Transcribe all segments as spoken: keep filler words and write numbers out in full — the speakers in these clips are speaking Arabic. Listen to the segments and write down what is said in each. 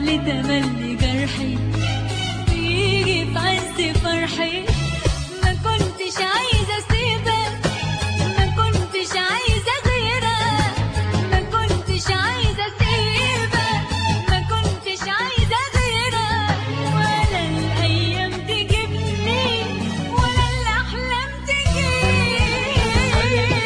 اللي تملي جرحي بيجي في عز فرحي. ما كنتش عايزة اسيبك، ما كنتش عايزة غيرك، ما كنتش عايزة اسيبك، ما كنتش عايزة غيرك. ولا الأيام تجيبني ولا الأحلام تجيبك،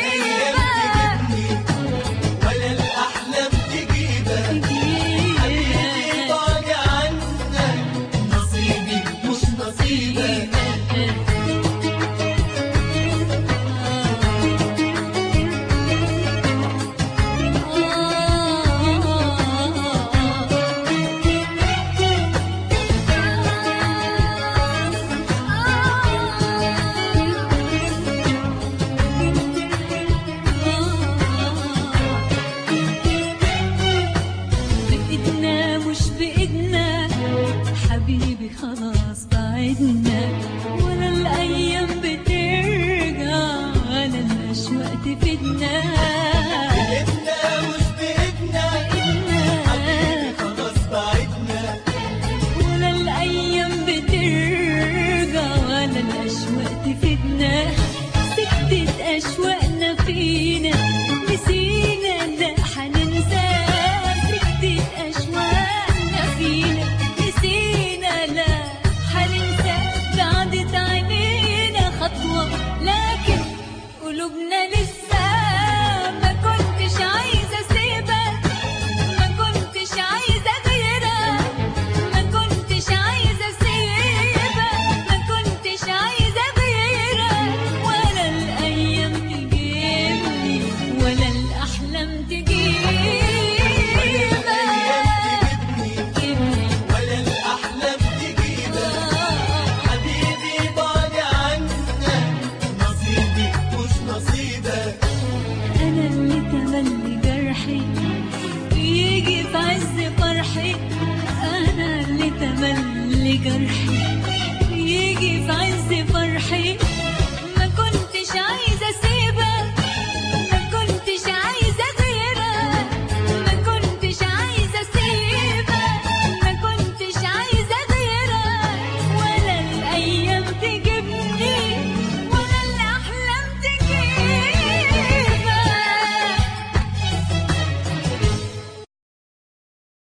ولا الأحلام تجيبك. حبيبي بعد عنك نصيبي مش نصيبك. بإيدنا مش بإيدنا حبيبي، خلاص بعدنا.